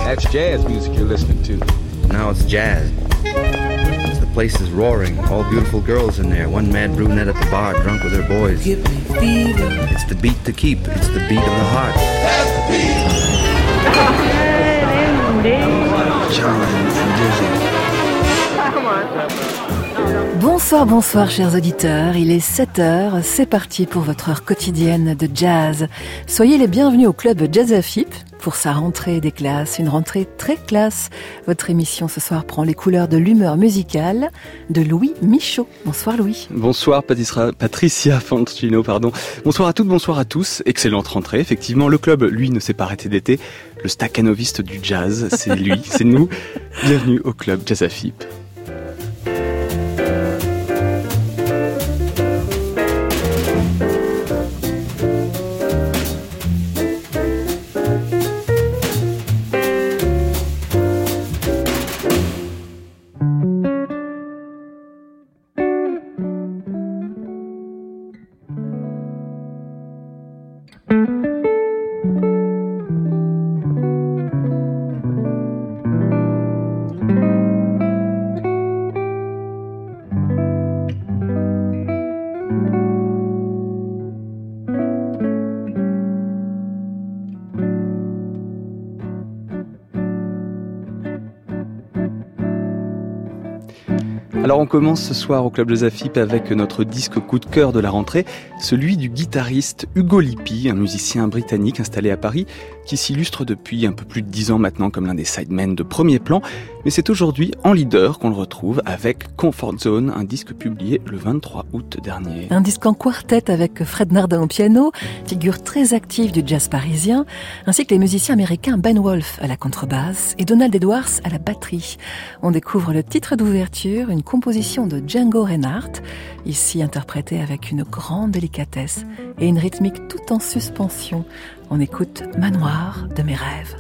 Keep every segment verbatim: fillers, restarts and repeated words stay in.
That's jazz music you're listening to. Now it's jazz. The place is roaring. All beautiful girls in there. One mad brunette at the bar, drunk with her boys. Give me fever. It's the beat to keep. It's the beat of the heart. That's the beat. John and Dizzy. Bonsoir, bonsoir chers auditeurs, il est sept heures, c'est parti pour votre heure quotidienne de jazz. Soyez les bienvenus au club Jazz F I P pour sa rentrée des classes, une rentrée très classe. Votre émission ce soir prend les couleurs de l'humeur musicale de Louis Michaud. Bonsoir Louis. Bonsoir Patricia, Patricia Fancino, pardon. Bonsoir à toutes, bonsoir à tous. Excellente rentrée, effectivement. Le club, lui, ne s'est pas arrêté d'été. Le staccanoviste du jazz, c'est lui, c'est nous. Bienvenue au club Jazz F I P. Alors on commence ce soir au Club Jazz F I P avec notre disque coup de cœur de la rentrée, celui du guitariste Hugo Lippi, un musicien britannique installé à Paris, qui s'illustre depuis un peu plus de dix ans maintenant comme l'un des sidemen de premier plan, mais c'est aujourd'hui en leader qu'on le retrouve avec Comfort Zone, un disque publié le vingt-trois août dernier. Un disque en quartet avec Fred Nardin au piano, figure très active du jazz parisien, ainsi que les musiciens américains Ben Wolf à la contrebasse et Donald Edwards à la batterie. On découvre le titre d'ouverture, une composition de Django Reinhardt, ici interprétée avec une grande délicatesse et une rythmique tout en suspension. On écoute Manoir de mes rêves.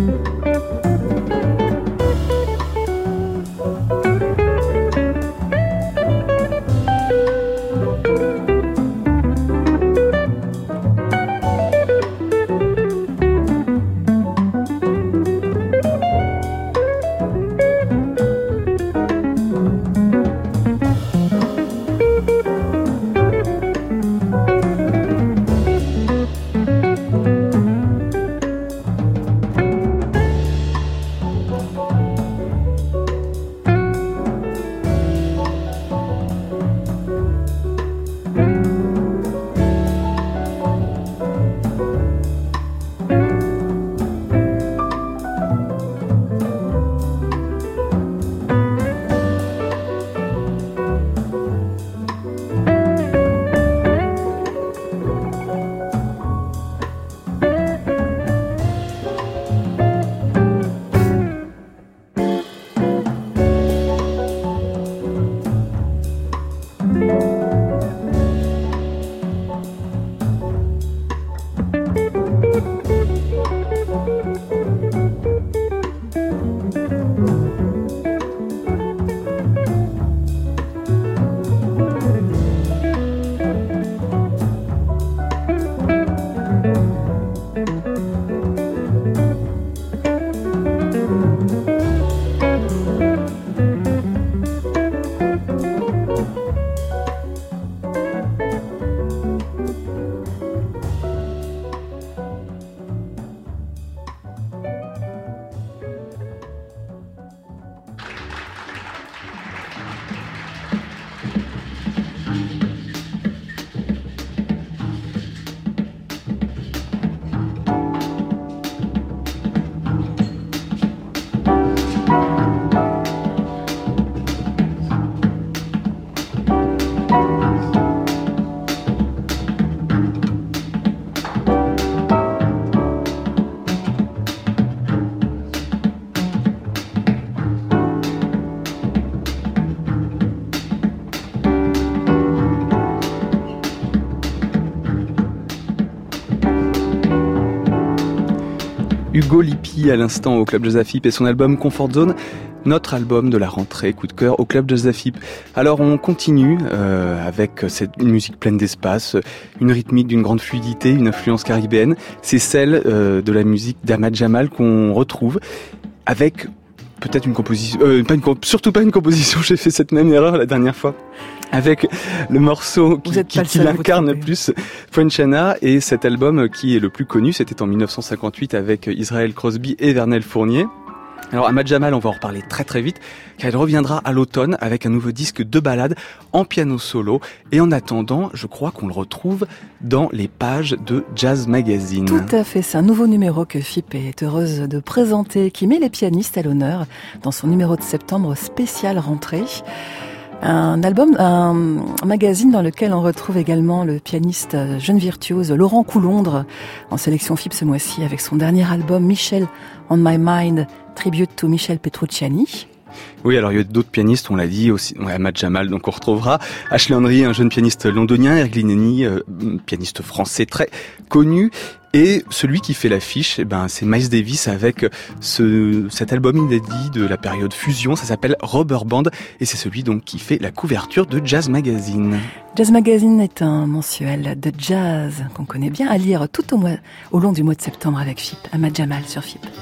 Hugo Lippi à l'instant au Club Jazz Afip et son album Comfort Zone, notre album de la rentrée coup de cœur au Club Jazz Afip. Alors on continue euh, avec cette une musique pleine d'espace, une rythmique d'une grande fluidité, une influence caribéenne. C'est celle euh, de la musique d'Ahmad Jamal qu'on retrouve avec peut-être une composition, euh, pas une, surtout pas une composition, j'ai fait cette même erreur la dernière fois. Avec le morceau qui, qui, qui l'incarne le plus, French Anna, et cet album qui est le plus connu, c'était en dix-neuf cent cinquante-huit avec Israel Crosby et Vernel Fournier. Alors Ahmad Jamal, on va en reparler très très vite, car il reviendra à l'automne avec un nouveau disque de ballade en piano solo. Et en attendant, je crois qu'on le retrouve dans les pages de Jazz Magazine. Tout à fait, c'est un nouveau numéro que F I P est heureuse de présenter, qui met les pianistes à l'honneur dans son numéro de septembre spécial rentrée. Un album, un magazine dans lequel on retrouve également le pianiste jeune virtuose Laurent Coulondre en sélection F I P ce mois-ci avec son dernier album Michel on My Mind, tribute to Michel Petrucciani. Oui, alors il y a d'autres pianistes, on l'a dit aussi, ouais, Ahmad Jamal, donc on retrouvera Ashley Henry, un jeune pianiste londonien, Eric Lineni, euh, pianiste français très connu. Et celui qui fait l'affiche, eh ben, c'est Miles Davis avec ce, cet album inédit de la période fusion. Ça s'appelle Rubber Band et c'est celui donc qui fait la couverture de Jazz Magazine. Jazz Magazine est un mensuel de jazz qu'on connaît bien à lire tout au, mois, au long du mois de septembre avec F I P. Ahmad Jamal sur F I P.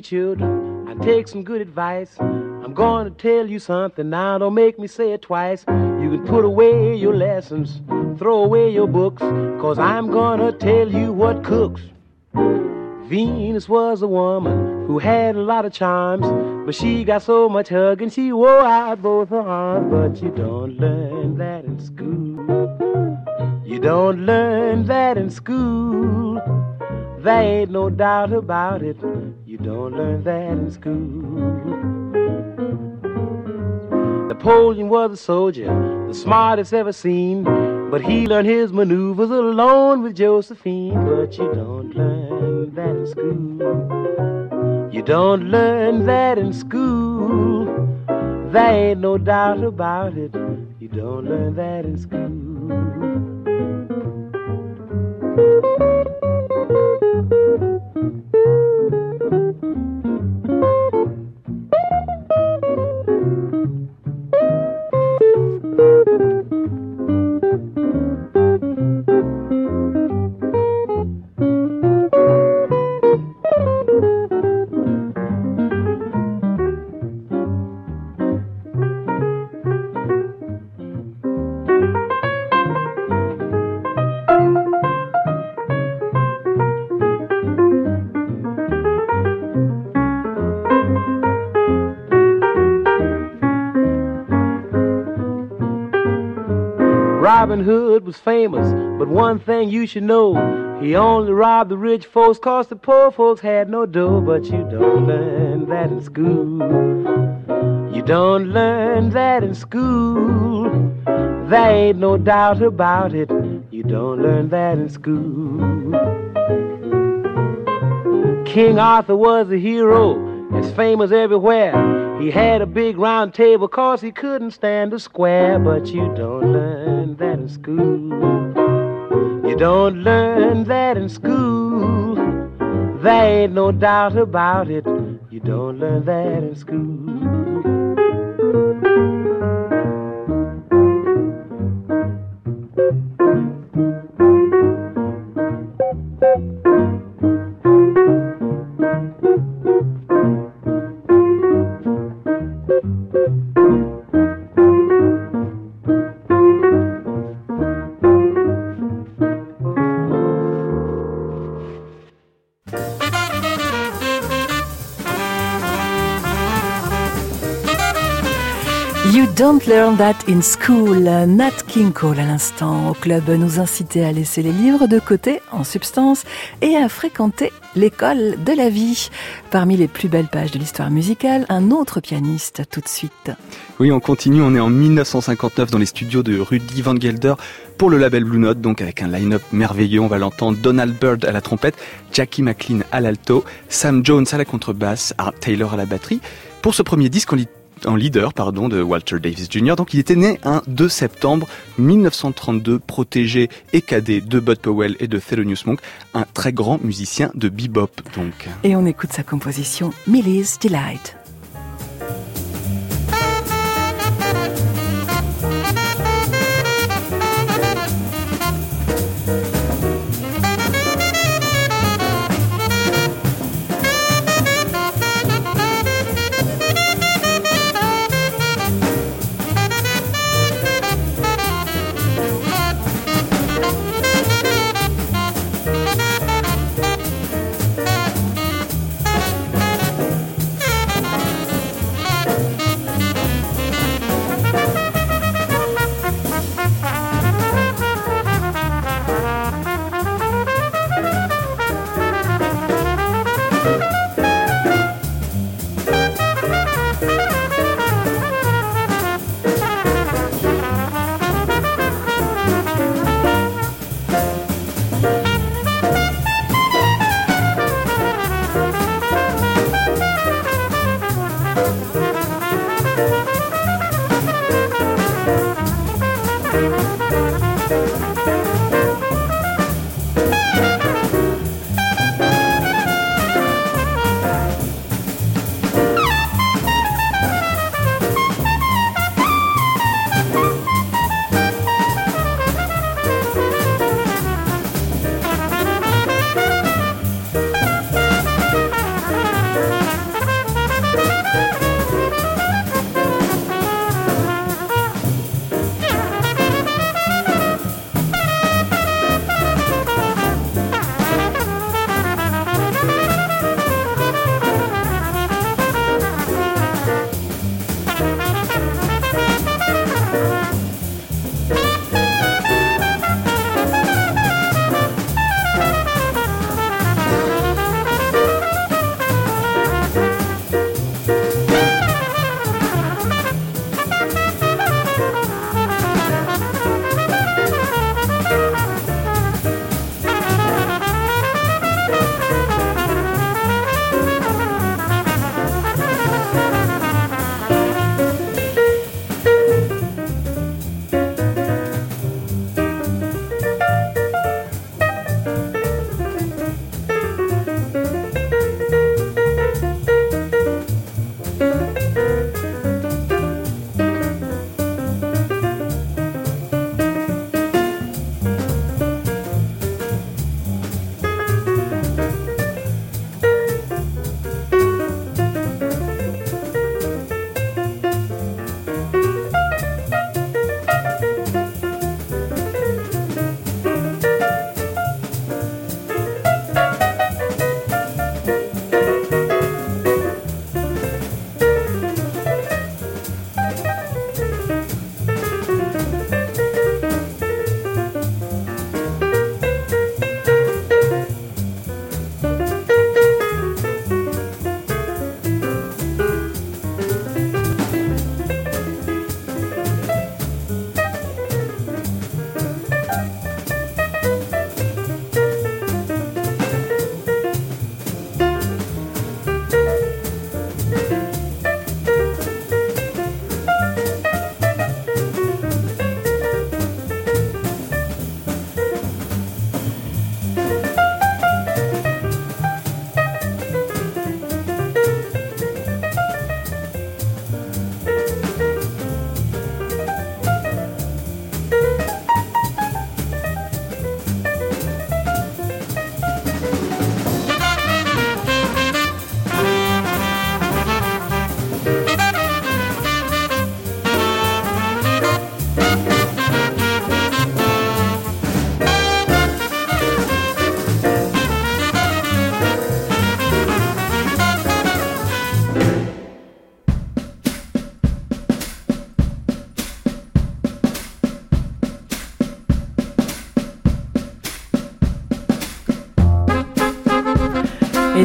you children, I take some good advice. I'm going to tell you something now, don't make me say it twice. You can put away your lessons, throw away your books, cause I'm gonna tell you what cooks. Venus was a woman who had a lot of charms, but she got so much hugging she wore out both her arms. But you don't learn that in school. You don't learn that in school. There ain't no doubt about it. You don't learn that in school. Napoleon was a soldier, the smartest ever seen, but he learned his maneuvers alone with Josephine. But you don't learn that in school. You don't learn that in school. There ain't no doubt about it. You don't learn that in school. Robin Hood was famous, but one thing you should know, he only robbed the rich folks cause the poor folks had no dough. But you don't learn that in school. You don't learn that in school. There ain't no doubt about it. You don't learn that in school. King Arthur was a hero, as famous everywhere. He had a big round table cause he couldn't stand a square. But you don't learn that in school. You don't learn that in school. There ain't no doubt about it. You don't learn that in school. You don't learn that in school. Nat King Cole à l'instant. Au club nous incitait à laisser les livres de côté, en substance, et à fréquenter l'école de la vie. Parmi les plus belles pages de l'histoire musicale, un autre pianiste tout de suite. Oui, on continue, on est en dix-neuf cent cinquante-neuf dans les studios de Rudy Van Gelder pour le label Blue Note, donc avec un line-up merveilleux. On va l'entendre, Donald Byrd à la trompette, Jackie McLean à l'alto, Sam Jones à la contrebasse, Art Taylor à la batterie. Pour ce premier disque, on lit en leader pardon, de Walter Davis junior Donc il était né un deux septembre mille neuf cent trente-deux, protégé et cadet de Bud Powell et de Thelonious Monk, un très grand musicien de bebop donc. Et on écoute sa composition Millie's Delight.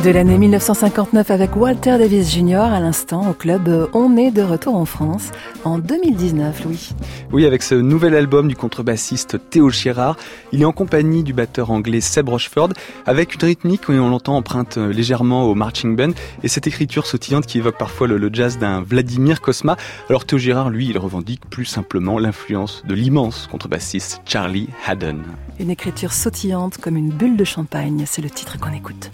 de l'année mille neuf cent cinquante-neuf avec Walter Davis junior à l'instant au club. On est de retour en France en deux mille dix-neuf, Louis. Oui, avec ce nouvel album du contrebassiste Théo Girard, il est en compagnie du batteur anglais Seb Rochford avec une rythmique, oui, on l'entend, empreinte légèrement au marching band et cette écriture sautillante qui évoque parfois le, le jazz d'un Vladimir Cosma. Alors Théo Girard, lui, il revendique plus simplement l'influence de l'immense contrebassiste Charlie Haddon. Une écriture sautillante comme une bulle de champagne, c'est le titre qu'on écoute.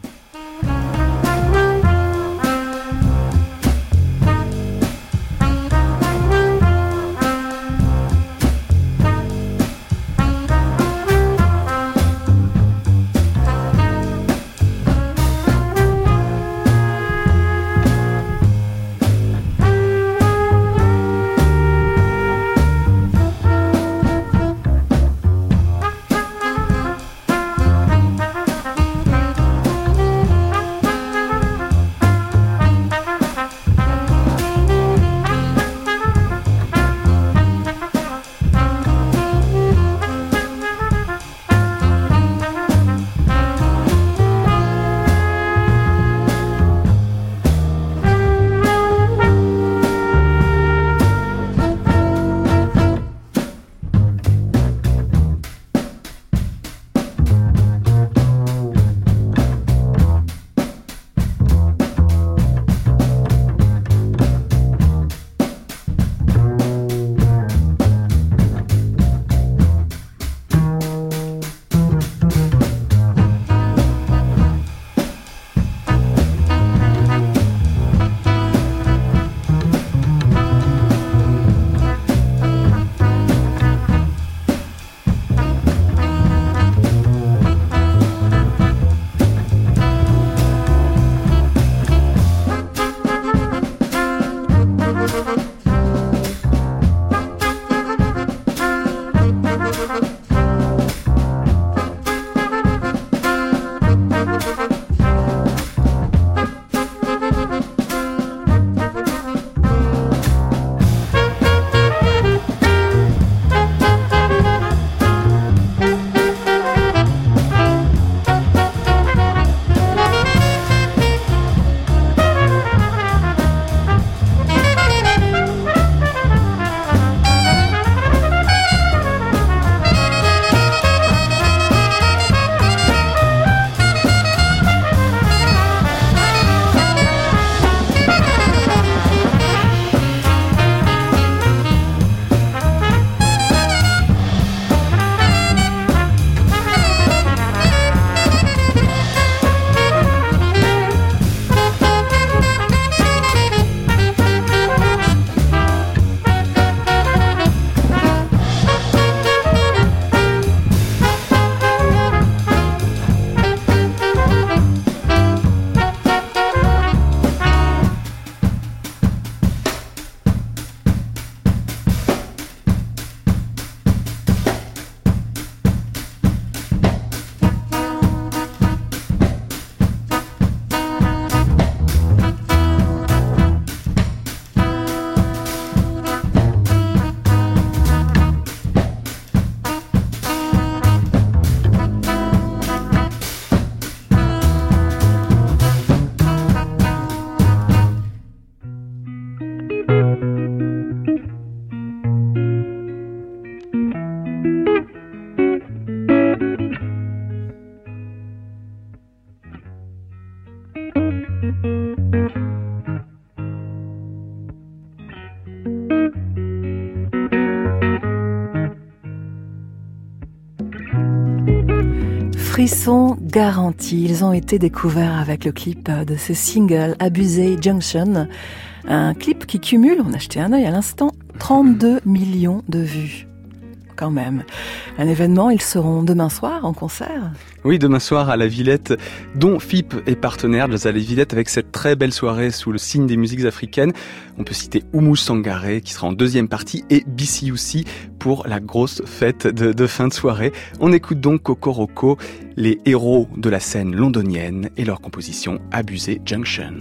Frissons garantis, ils ont été découverts avec le clip de ce single Abusé Junction, un clip qui cumule, on a jeté un œil à l'instant, trente-deux millions de vues. Quand même. Un événement, ils seront demain soir en concert. Oui, demain soir à la Villette, dont F I P est partenaire, Jazz à la Villette, avec cette très belle soirée sous le signe des musiques africaines. On peut citer Oumou Sangaré, qui sera en deuxième partie, et B C U C pour la grosse fête de, de fin de soirée. On écoute donc Kokoroko, les héros de la scène londonienne, et leur composition Abusé Junction.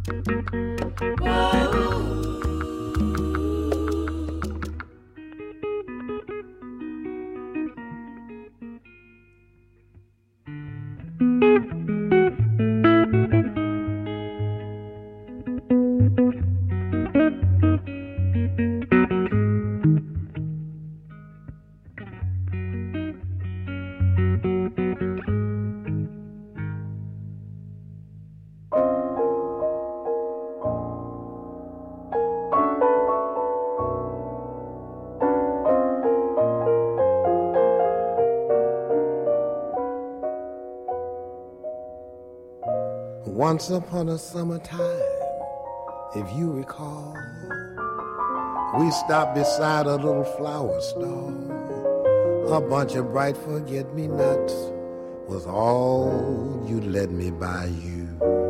Once upon a summertime, if you recall, we stopped beside a little flower stall. A bunch of bright forget-me-nots was all you'd let me buy you.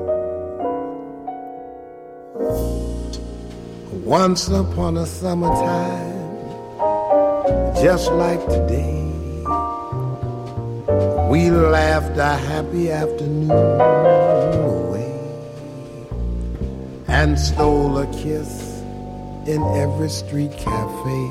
Once upon a summertime, just like today, we laughed a happy afternoon away and stole a kiss in every street cafe.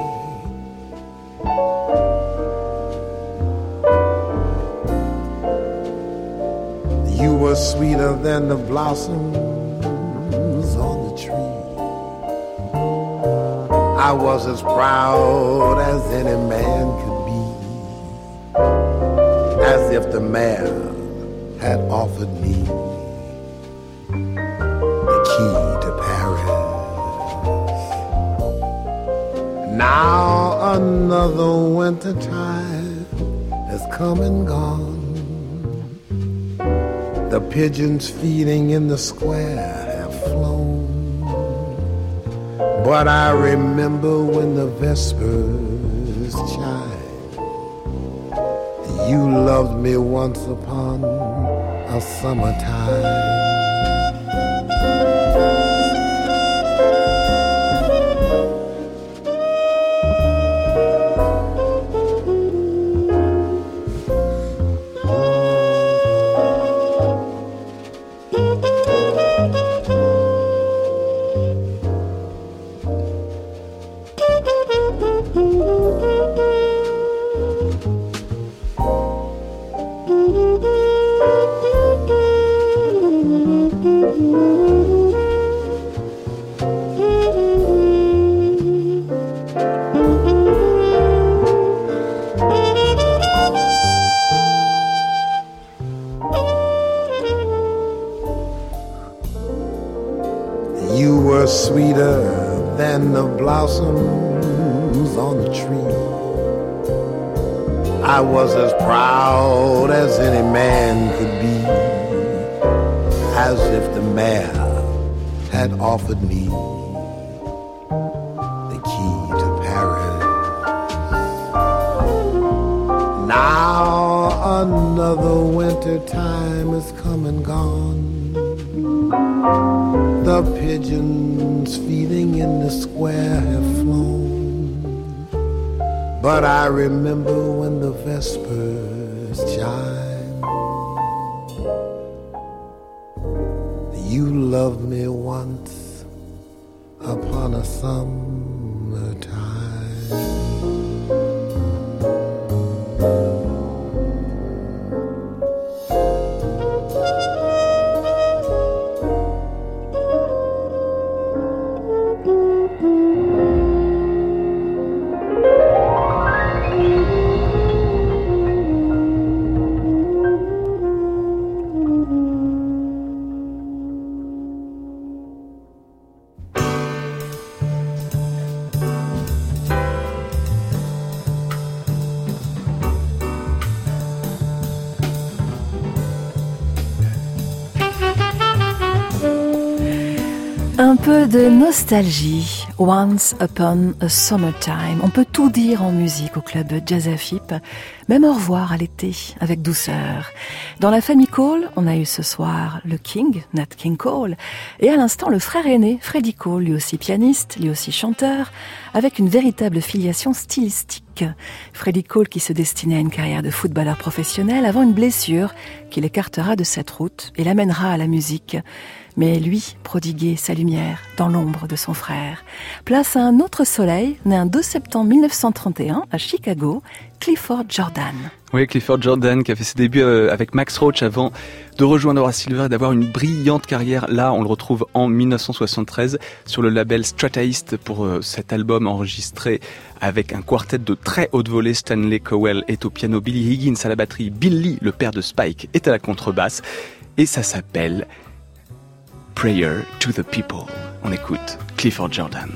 You were sweeter than the blossoms on the tree. I was as proud as any man could be, as if the mayor had offered me the key to Paris. Now another winter time has come and gone. The pigeons feeding in the square have flown, but I remember when the vespers chime. You loved me once upon a summertime. Sweeter than the blossoms on the tree. I was as proud as any man could be, as if the mayor had offered me the key to Paris. Now another winter time has come and gone. The pigeons feeding in the square have flown, but I remember when the vespers chime. You loved me once upon a summertime. Un peu de nostalgie, Once Upon a Summertime. On peut tout dire en musique au club Jazz A F I P, Même au revoir à l'été, avec douceur. Dans la famille Cole, on a eu ce soir le King, Nat King Cole, et à l'instant le frère aîné, Freddie Cole, lui aussi pianiste, lui aussi chanteur, avec une véritable filiation stylistique. Freddie Cole qui se destinait à une carrière de footballeur professionnel avant une blessure qui l'écartera de cette route et l'amènera à la musique. Mais lui prodiguait sa lumière dans l'ombre de son frère. Place à un autre soleil, né un deux septembre mille neuf cent trente et un à Chicago, Clifford Jordan. Oui, Clifford Jordan qui a fait ses débuts avec Max Roach avant de rejoindre Horace Silver et d'avoir une brillante carrière. Là, on le retrouve en mille neuf cent soixante-treize sur le label Strataist pour cet album enregistré avec un quartet de très haute volée. Stanley Cowell est au piano, Billy Higgins à la batterie, Bill Lee, le père de Spike, est à la contrebasse. Et ça s'appelle Prayer to the People. On écoute Clifford Jordan.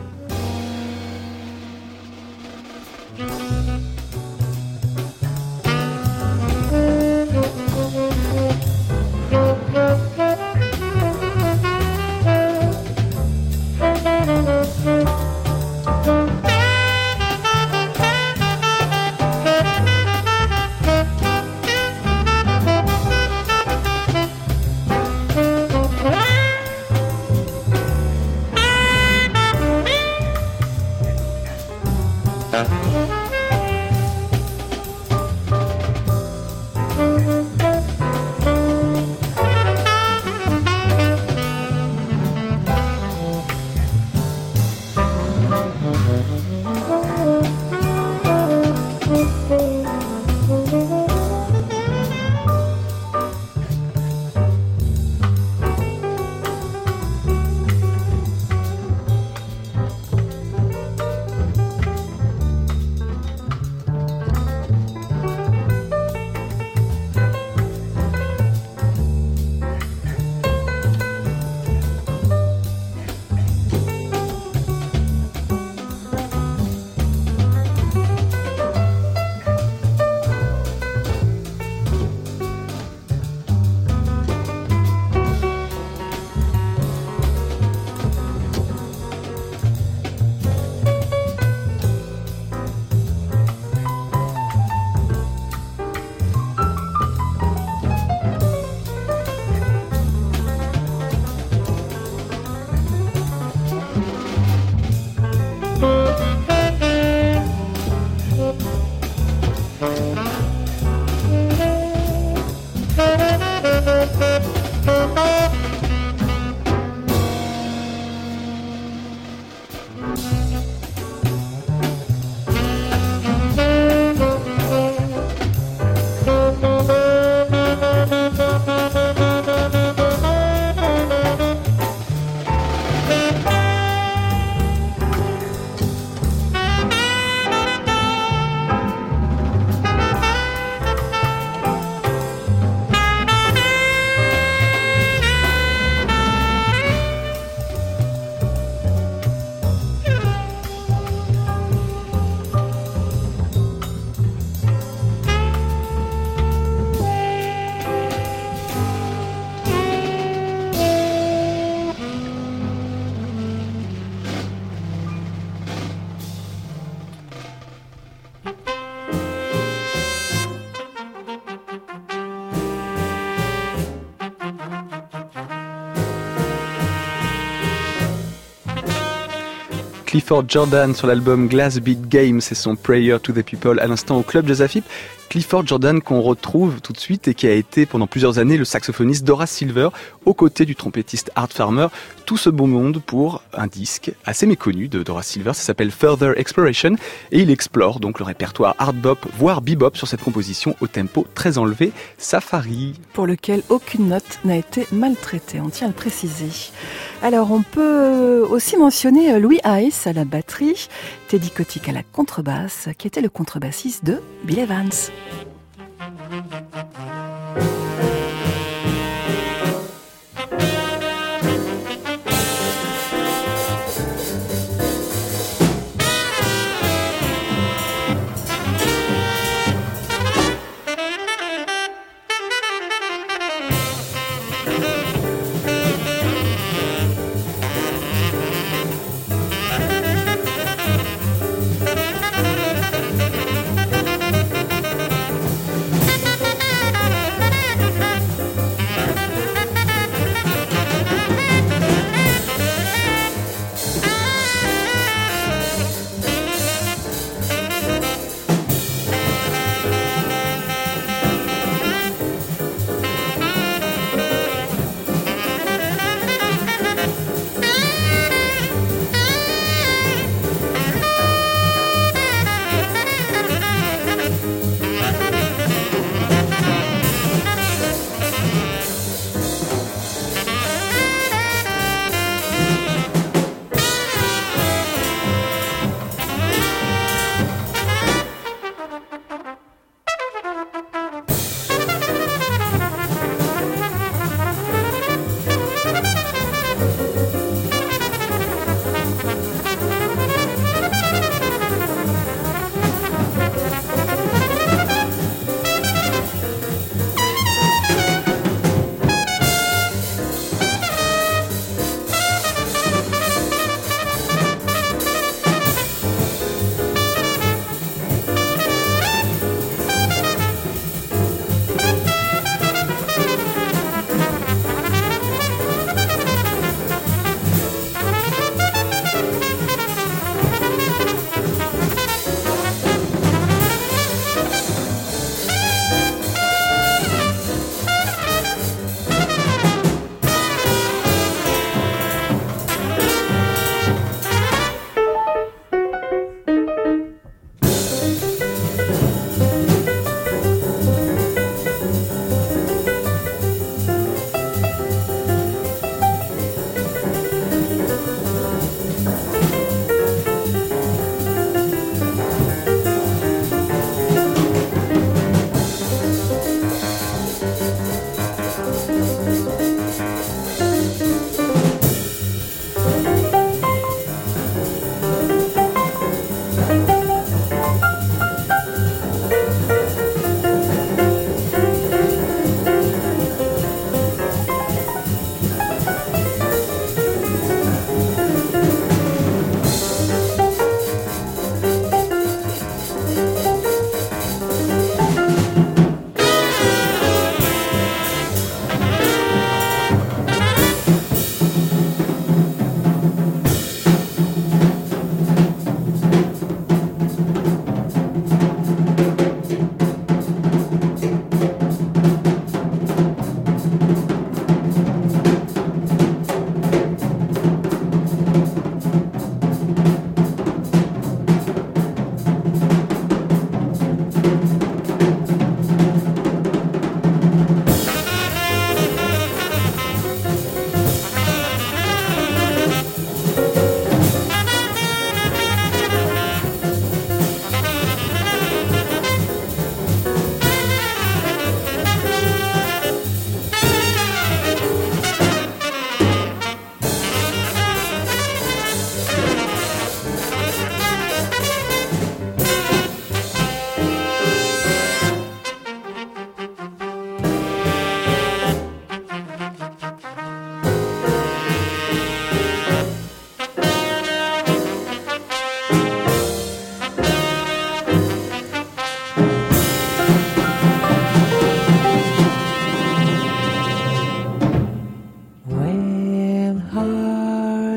Clifford Jordan sur l'album Glass Beat Game, c'est son Prayer to the People à l'instant au Club Jazz Afip. Clifford Jordan qu'on retrouve tout de suite et qui a été pendant plusieurs années le saxophoniste d'Horace Silver aux côtés du trompettiste Art Farmer. Tout ce beau monde pour un disque assez méconnu de d'Horace Silver, ça s'appelle Further Exploration et il explore donc le répertoire hard bop voire bebop sur cette composition au tempo très enlevé, Safari. Pour lequel aucune note n'a été maltraitée, on tient à le préciser. Alors on peut aussi mentionner Louis Hayes à la batterie, Teddy Kotick à la contrebasse, qui était le contrebassiste de Bill Evans.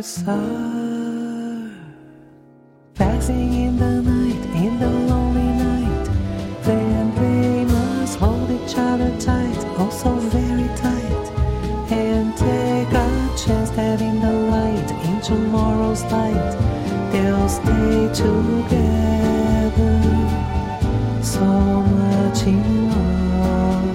stars are passing in the night, in the lonely night. Then they must hold each other tight, oh so very tight, and take a chance that in the light, in tomorrow's light, they'll stay together, so much in love.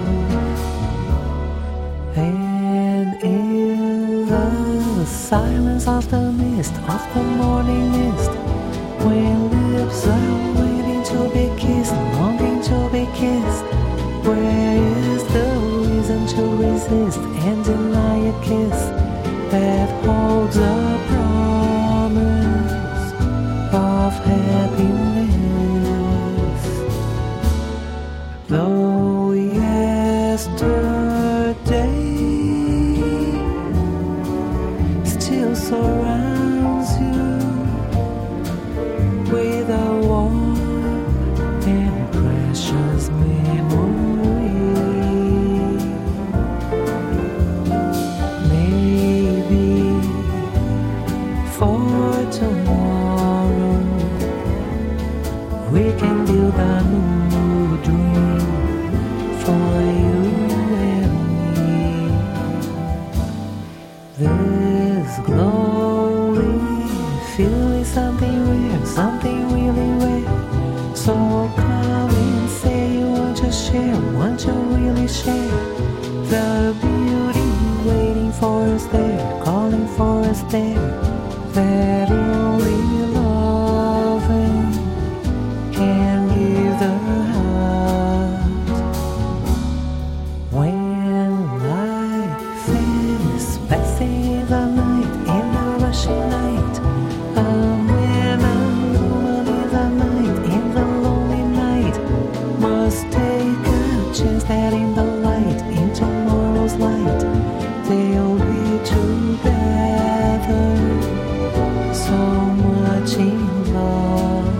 And in the silence of the mist, of the morning mist, when lips are waiting to be kissed, longing to be kissed, where is the reason to resist and deny a kiss that holds a promise of happiness? Though yesterday still surrounds you with a warm and precious memory, maybe for tomorrow we can build a new dream for you and me. This glowing feeling, something rare, something really rare. So come and say you want to share, want to really share the beauty waiting for us there, calling for us there, that only loving can give the heart. When life is passing in the night, in the rushing night, a man and woman in the night, in the lonely night, must take a chance that in the light, in tomorrow's light, they'll be together, so much in love.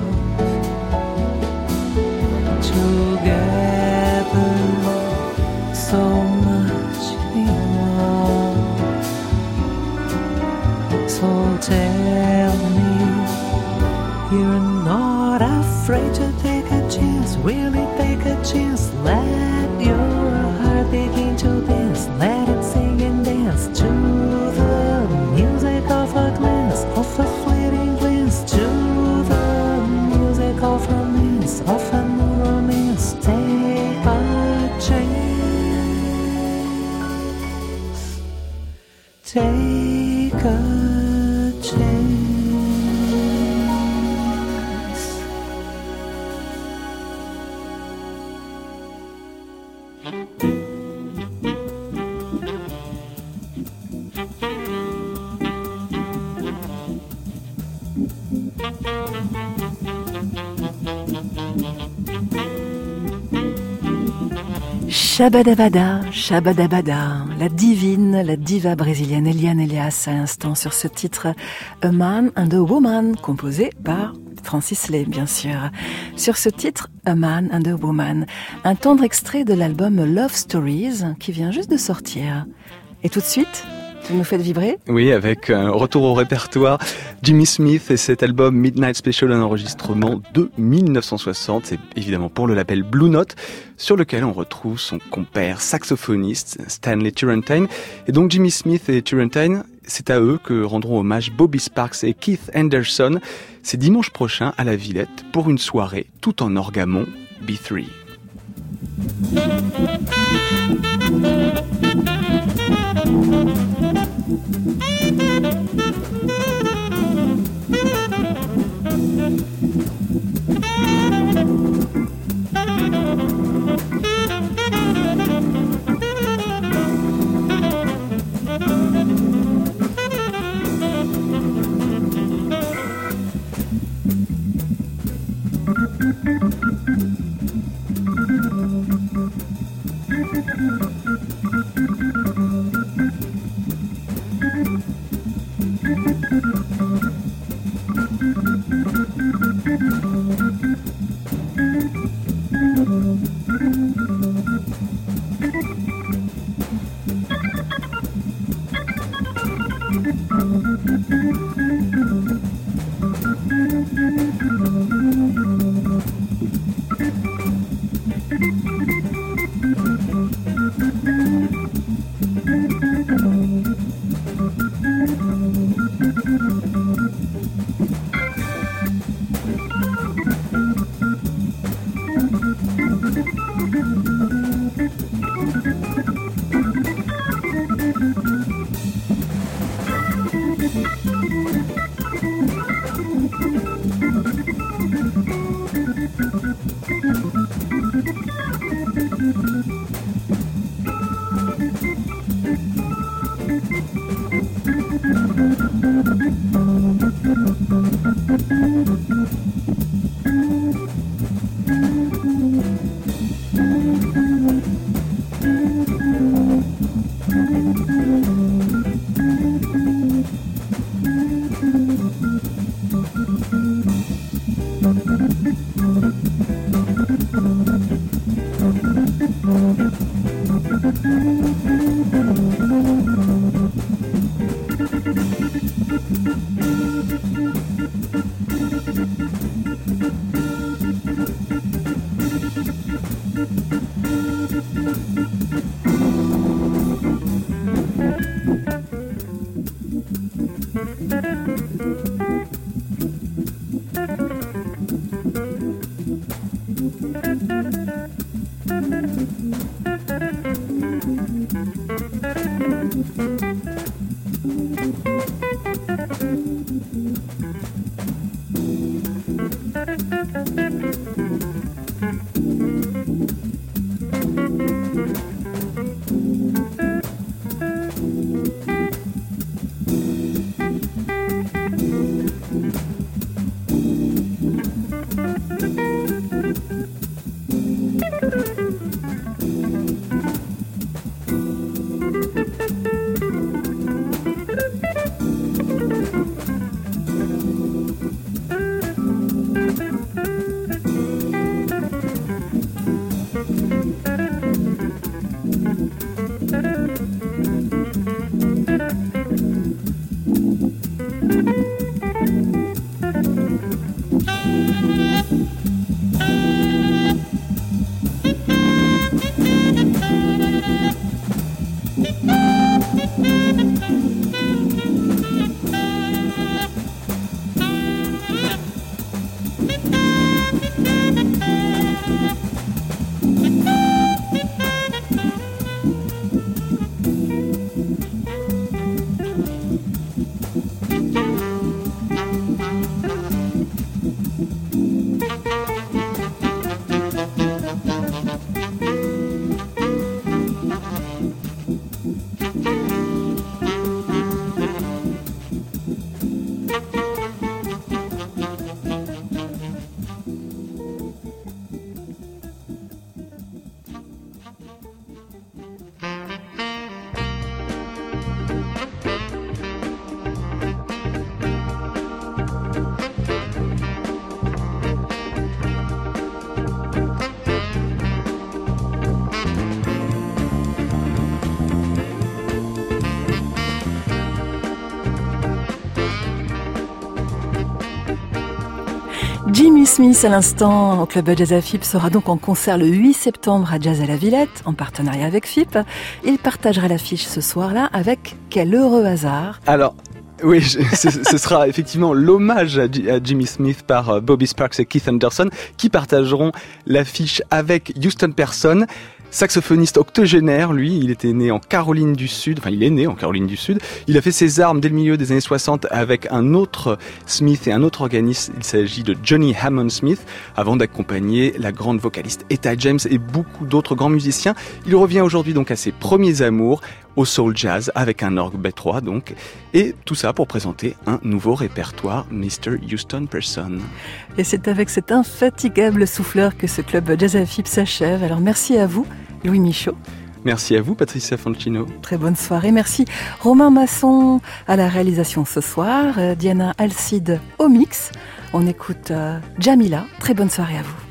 Together, so much in love. So tell me you're not afraid to take a chance, really take a chance. Let your heart begin to dance, let it sing and dance to the music of a glance, of a fleeting glance, to the music of romance, of a new romance. Take a chance, take a chance. Shabadabada, Shabadabada, la divine, la diva brésilienne Eliane Elias à l'instant sur ce titre A Man and a Woman, composé par Francis Lai, bien sûr. Sur ce titre, A Man and a Woman, un tendre extrait de l'album Love Stories qui vient juste de sortir. Et tout de suite, vous nous faites vibrer ? Oui, avec un retour au répertoire, Jimmy Smith et cet album Midnight Special, un enregistrement de mille neuf cent soixante, c'est évidemment pour le label Blue Note, sur lequel on retrouve son compère saxophoniste Stanley Turrentine. Et donc Jimmy Smith et Turrentine, c'est à eux que rendront hommage Bobby Sparks et Keith Henderson. C'est dimanche prochain à la Villette pour une soirée tout en orgamon B trois. Jimmy Smith à l'instant au Club Jazz à F I P sera donc en concert le huit septembre à Jazz à la Villette en partenariat avec F I P. Il partagera l'affiche ce soir-là avec quel heureux hasard. Alors, oui, je, ce, ce sera effectivement l'hommage à, G, à Jimmy Smith par euh, Bobby Sparks et Keith Anderson qui partageront l'affiche avec Houston Person. Saxophoniste octogénaire, lui, il était né en Caroline du Sud, enfin il est né en Caroline du Sud. Il a fait ses armes dès le milieu des années soixante avec un autre Smith et un autre organiste. Il s'agit de Johnny Hammond Smith, avant d'accompagner la grande vocaliste Etta James et beaucoup d'autres grands musiciens. Il revient aujourd'hui donc à ses premiers amours, au soul jazz, avec un orgue B trois donc, et tout ça pour présenter un nouveau répertoire, mister Houston Person. Et c'est avec cet infatigable souffleur que ce Club Jazz à F I P s'achève. Alors merci à vous, Louis Michaud. Merci à vous, Patricia Foncino. Très bonne soirée. Merci Romain Masson à la réalisation ce soir, Diana Alcide au mix. On écoute euh, Jamila. Très bonne soirée à vous.